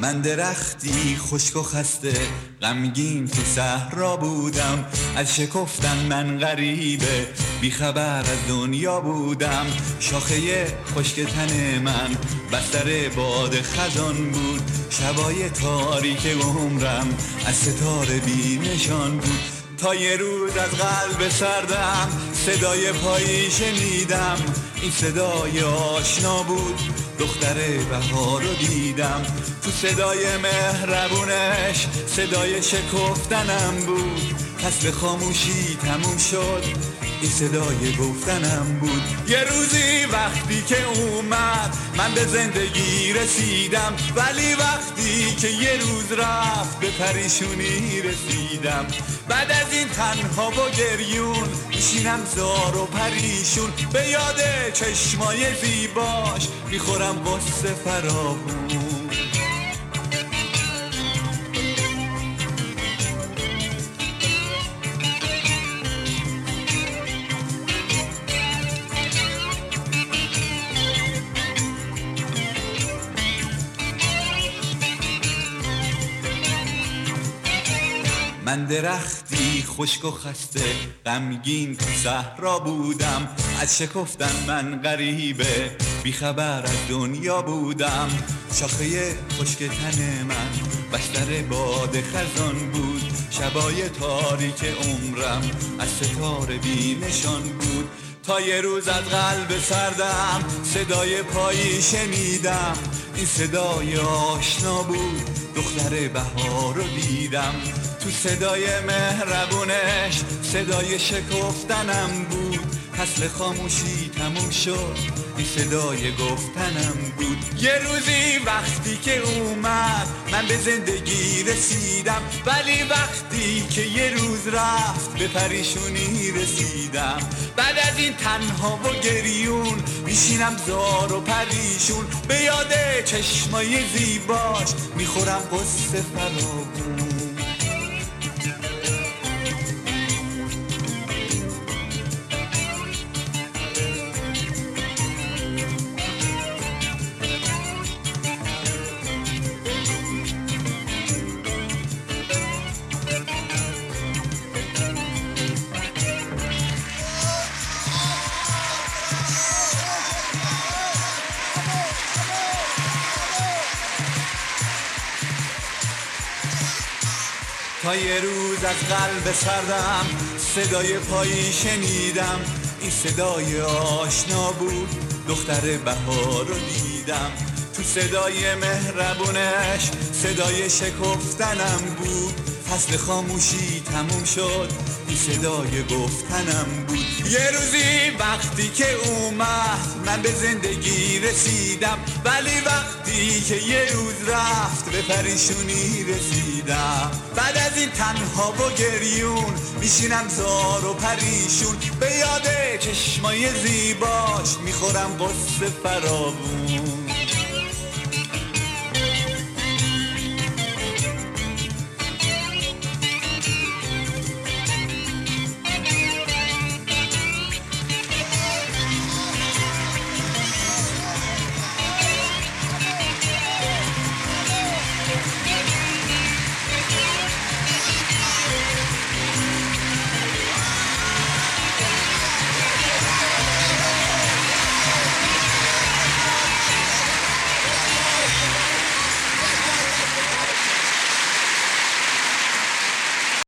من درختی خشک و خسته غمگین تو صحرا بودم، از شکفتن من غریبه بیخبر از دنیا بودم. شاخه خشک تن من بستر باد خزان بود، شبای تاریک عمرم از ستاره بی نشان بود. تا یه روز از قلب سردم صدای پایی شنیدم، این صدای آشنا بود، دختر بهار رو دیدم. تو صدای مهربونش صدای شکفتنم بود، فصل خاموشی تموم شد، این صدای گفتنم بود. یه روزی وقتی که اومد من به زندگی رسیدم، ولی وقتی که یه روز رفت به پریشونی رسیدم. بعد از این تنها و گریون میشینم زار و پریشون، به یاد چشمای زیباش میخورم قصه فراوون. من درختی خشک و خسته غمگین تو صحرا بودم، از شکفتن من غریبه بیخبر از دنیا بودم. شاخه خشک تن من بستر باد خزان بود، شبای تاریک عمرم از ستاره بی نشان بود. تا یه روز از قلب سردم صدای پایی شنیدم، این صدای آشنا بود، دختر بهار رو دیدم. تو صدای مهربونش صدای شکفتنم بود، فصل خاموشی تموم شد، این صدای گفتنم بود. یه روزی وقتی که اومد من به زندگی رسیدم، ولی وقتی که یه روز رفت به پریشونی رسیدم. بعد از این تنها و گریون میشینم زار و پریشون، به یاد چشمای زیباش میخورم قصه فراوون. تا یه روز از قلب سردم صدای پایی شنیدم، این صدای آشنا بود، دختر بهار رو دیدم. تو صدای مهربونش صدای شکفتنم بود، فصل خاموشی تموم شد، این صدای گفتنم بود. یه روزی وقتی که اومد من به زندگی رسیدم، ولی وقتی که یه روز رفت به پریشونی رسیدم. بعد از این تنها و گریون میشینم زار و پریشون، به یاد چشمای زیباش میخورم قصه فراوون.